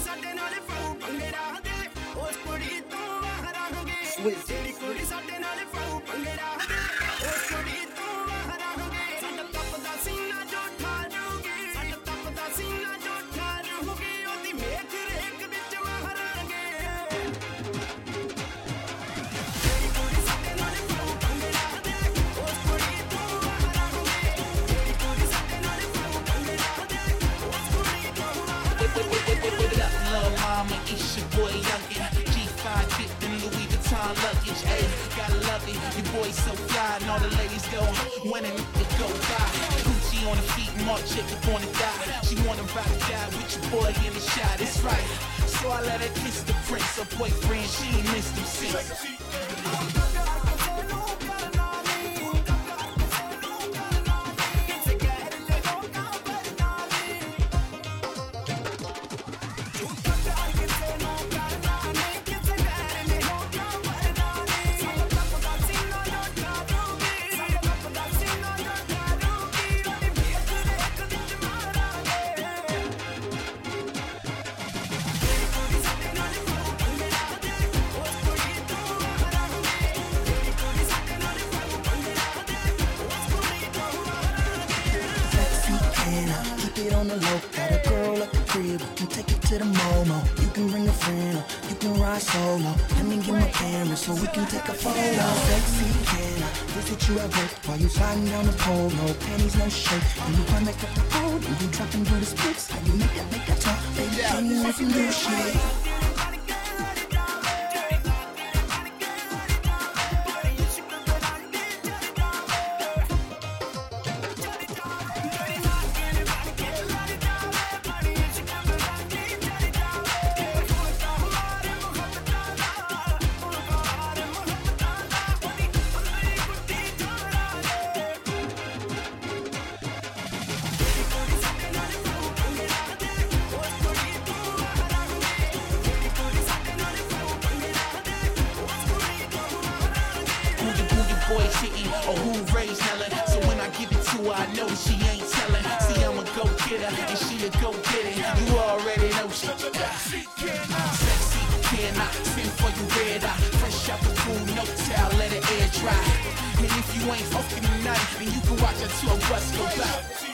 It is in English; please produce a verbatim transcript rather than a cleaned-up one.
It's your boy Youngin, G five dipped in Louis Vuitton luggage. Ayy, gotta love it, your boy so fly, and all the ladies go when a nigga go by. Gucci on the feet, Marc Jacob on the thigh. She wanna ride or die with your boy in the shot. It's right, so I let her kiss the prince. Her boyfriend, she ain't missed him since. On the low, got a girl at the crib, we can take it to the Momo. You can bring a friend, or you can ride solo. Let me get my camera so we can take a photo. Sexy, can I visit you at work while you sliding down the pole? No panties, no shirt, and you climb back up the pole, and you drop and do the splits. How you make that, make that talk, baby? Can you make some new shit? Or who raised Helen? So when I give it to her, I know she ain't telling. See, I'm a go-getter, and she a go-getter. You already know she sexy cannot send for you red eye. Fresh out the pool, no towel, let it air dry. And if you ain't fucking tonight, then you can watch until a bus go by.